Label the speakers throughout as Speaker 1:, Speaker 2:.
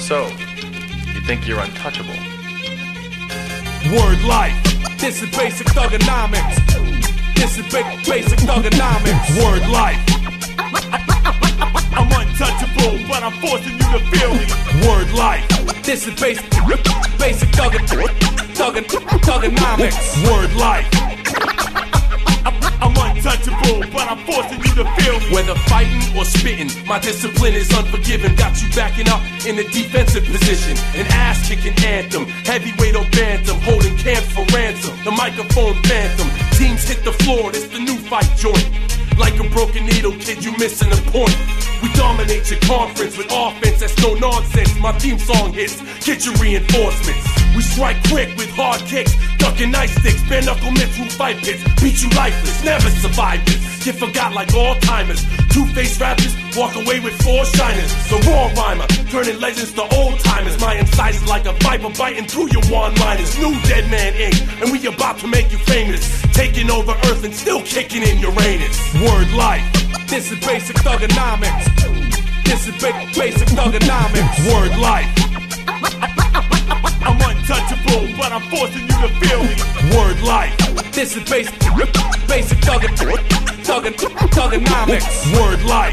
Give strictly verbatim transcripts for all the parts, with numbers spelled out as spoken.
Speaker 1: So, you think you're untouchable?
Speaker 2: Word life. This is basic thugonomics. This is ba- basic thugonomics. Word life. I'm untouchable, but I'm forcing you to feel me. Word life. This is basic, basic thugg- thugg- thugonomics. Word life. I'm untouchable, but I'm forcing you to feel me. Whether fighting or spitting, my discipline is unforgiving. Got you backing up in a defensive position. An ass-kicking anthem, heavyweight or bantam, holding camps for ransom. The microphone phantom, teams hit the floor, it's the new fight joint. Like a broken needle, kid, you missing a point. We dominate your conference with offense that's no nonsense. My theme song hits, get your reinforcements. We strike quick with hard kicks, ducking ice sticks, bare knuckle mitts through fight pits. Beat you lifeless, never survive this. Get forgot like all timers. Two-faced rappers walk away with four shiners. The raw rhymer, turning legends to old timers. My incisors like a viper biting through your one-liners. New Dead Man Incorporated, and we about to make you famous. Taking over Earth and still kicking in Uranus. Word life. This is basic thugonomics. This is ba- basic thugonomics. Word life. I'm untouchable, but I'm forcing you to feel me. Word life. This is basic, basic thugg- thugg- thugonomics. Word life.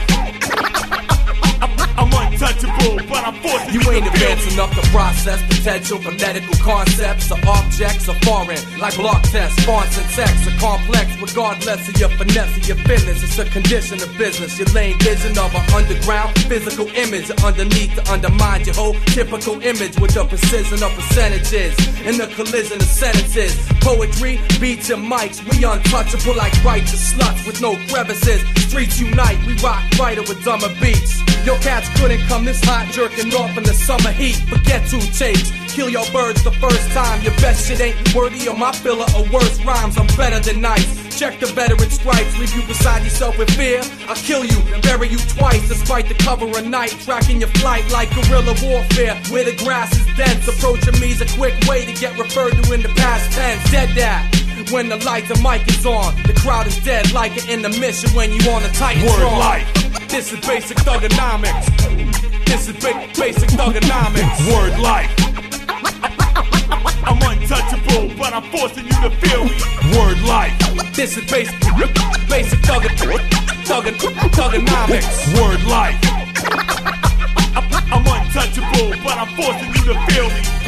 Speaker 2: I'm untouchable, but I'm forcing you, you ain't advanced enough to process potential phonetical concepts or objects are foreign, like block tests, fonts and texts are complex, regardless of your finesse or your fitness. It's a condition of business. Your lane vision of an underground physical image underneath to undermine your whole typical image with the precision of percentages and the collision of sentences. Poetry, beats and mics, we untouchable like righteous sluts with no crevices. Streets unite, we rock brighter with dumber beats. Your cats couldn't come this hot, jerking off in the summer heat. Forget two takes, kill your birds the first time. Your best shit ain't worthy of my filler or worse rhymes. I'm better than nice. Check the veteran stripes, leave you beside yourself with fear. I'll kill you and bury you twice, despite the cover of night. Tracking your flight like guerrilla warfare, where the grass is dense. Approaching me's a quick way to get referred to in the past tense. Dead that. When the light and mic is on, the crowd is dead like an intermission when you on a Titan. Word life. This is basic thugonomics. This is ba- basic thugonomics. Word life. I'm untouchable, but I'm forcing you to feel me. Word life. This is basic, basic thugg- thugg- thugonomics. Word life. I'm untouchable, but I'm forcing you to feel me.